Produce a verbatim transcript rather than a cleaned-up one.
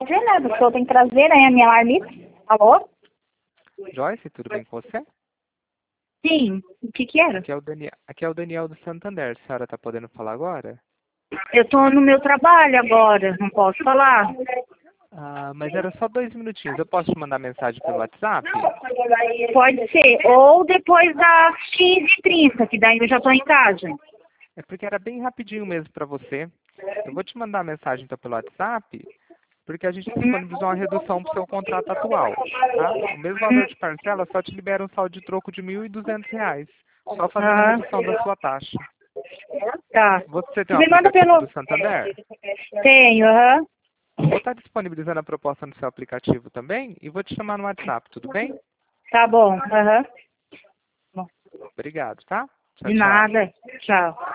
Não é nada, o senhor tem que trazer aí a minha marmita. Alô? Joyce, tudo bem com você? Sim, o que que era? Aqui é o Daniel, aqui é o Daniel do Santander. A senhora tá podendo falar agora? Eu tô no meu trabalho agora, não posso falar. Ah, mas era só dois minutinhos. Eu posso te mandar mensagem pelo WhatsApp? Pode ser, ou depois das quinze e trinta, que daí eu já tô em casa. É porque era bem rapidinho mesmo para você. Eu vou te mandar a mensagem então pelo WhatsApp, porque a gente disponibilizou uma redução para o seu contrato atual, tá? O mesmo valor de parcela só te libera um saldo de troco de mil e duzentos reais, só fazendo a Ah, redução da sua taxa. tá. Você tem um Me manda aplicativo do pelo... Santander? Tenho, aham. Vou estar disponibilizando a proposta no seu aplicativo também e vou te chamar no WhatsApp, tudo bem? Tá bom, aham. Obrigado, tá? Tchau, De tchau. nada. Tchau.